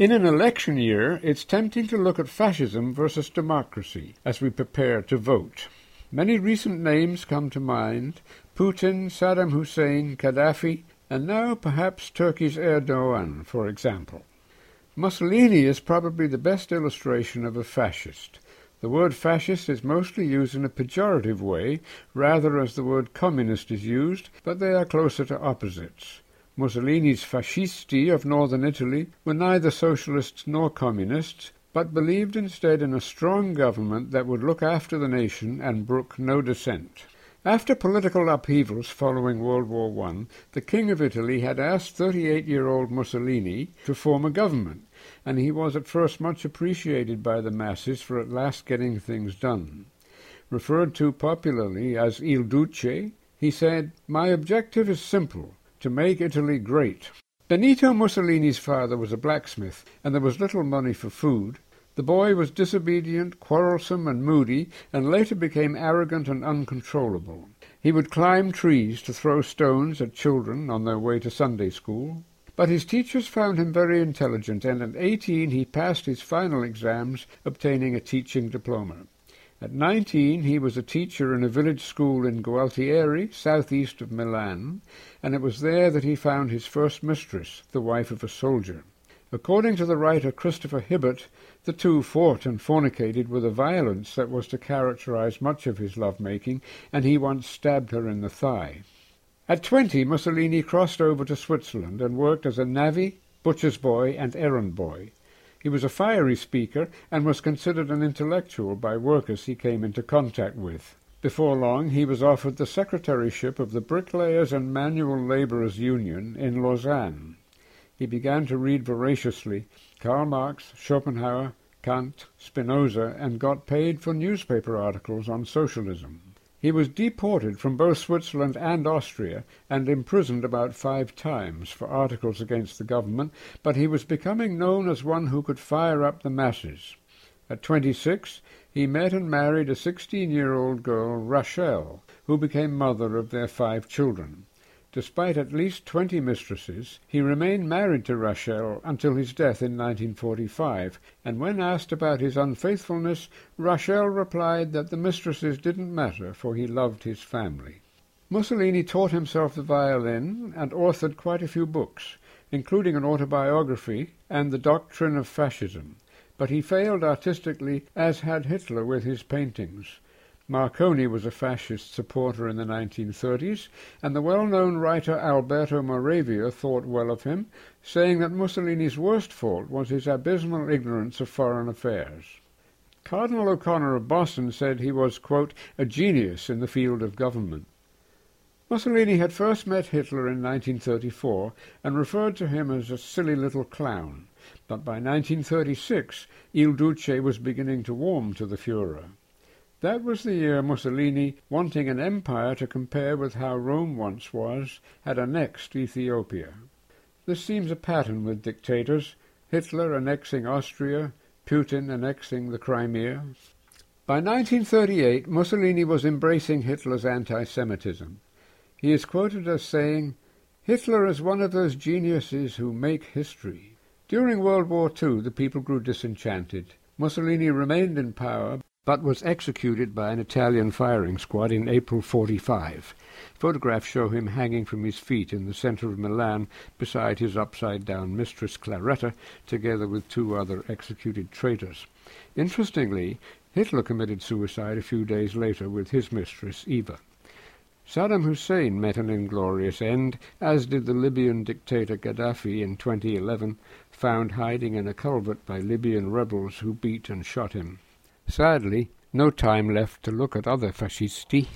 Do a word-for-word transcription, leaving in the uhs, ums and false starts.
In an election year, it's tempting to look at fascism versus democracy as we prepare to vote. Many recent names come to mind: Putin, Saddam Hussein, Gaddafi, and now perhaps Turkey's Erdogan, for example. Mussolini is probably the best illustration of a fascist. The word fascist is mostly used in a pejorative way, rather as the word communist is used, but they are closer to opposites. Mussolini's fascisti of northern Italy were neither socialists nor communists, but believed instead in a strong government that would look after the nation and brook no dissent. After political upheavals following World War One, the King of Italy had asked thirty-eight-year-old Mussolini to form a government, and he was at first much appreciated by the masses for at last getting things done. Referred to popularly as Il Duce, he said, "My objective is simple: to make Italy great." Benito Mussolini's father was a blacksmith, and there was little money for food. The boy was disobedient, quarrelsome, and moody, and later became arrogant and uncontrollable. He would climb trees to throw stones at children on their way to Sunday school. But his teachers found him very intelligent, and at eighteen he passed his final exams, obtaining a teaching diploma. At nineteen he was a teacher in a village school in Gualtieri, southeast of Milan, and it was there that he found his first mistress, the wife of a soldier. According to the writer Christopher Hibbert, the two fought and fornicated with a violence that was to characterize much of his love-making, and he once stabbed her in the thigh. At twenty, Mussolini crossed over to Switzerland and worked as a navvy, butcher's boy, and errand boy. He was a fiery speaker and was considered an intellectual by workers he came into contact with. Before long, he was offered the secretaryship of the Bricklayers and Manual Labourers Union in Lausanne. He began to read voraciously Karl Marx, Schopenhauer, Kant, Spinoza, and got paid for newspaper articles on socialism. He was deported from both Switzerland and Austria and imprisoned about five times for articles against the government, but he was becoming known as one who could fire up the masses. At twenty-six, he met and married a sixteen-year-old girl, Rachel, who became mother of their five children. Despite at least twenty mistresses, he remained married to Rachel until his death in nineteen forty-five, and when asked about his unfaithfulness, Rachel replied that the mistresses didn't matter, for he loved his family. Mussolini taught himself the violin and authored quite a few books, including an autobiography and The Doctrine of Fascism, but he failed artistically, as had Hitler with his paintings. Marconi was a fascist supporter in the nineteen thirties, and the well-known writer Alberto Moravia thought well of him, saying that Mussolini's worst fault was his abysmal ignorance of foreign affairs. Cardinal O'Connor of Boston said he was, quote, a genius in the field of government. Mussolini had first met Hitler in nineteen thirty-four and referred to him as a silly little clown, but by nineteen thirty-six Il Duce was beginning to warm to the Führer. That was the year Mussolini, wanting an empire to compare with how Rome once was, had annexed Ethiopia. This seems a pattern with dictators, Hitler annexing Austria, Putin annexing the Crimea. By nineteen thirty-eight, Mussolini was embracing Hitler's anti-Semitism. He is quoted as saying, "Hitler is one of those geniuses who make history." During World War Two, the people grew disenchanted. Mussolini remained in power, but was executed by an Italian firing squad in April forty-five. Photographs show him hanging from his feet in the centre of Milan beside his upside-down mistress Claretta, together with two other executed traitors. Interestingly, Hitler committed suicide a few days later with his mistress Eva. Saddam Hussein met an inglorious end, as did the Libyan dictator Gaddafi in twenty eleven, found hiding in a culvert by Libyan rebels who beat and shot him. Sadly, no time left to look at other fascisti.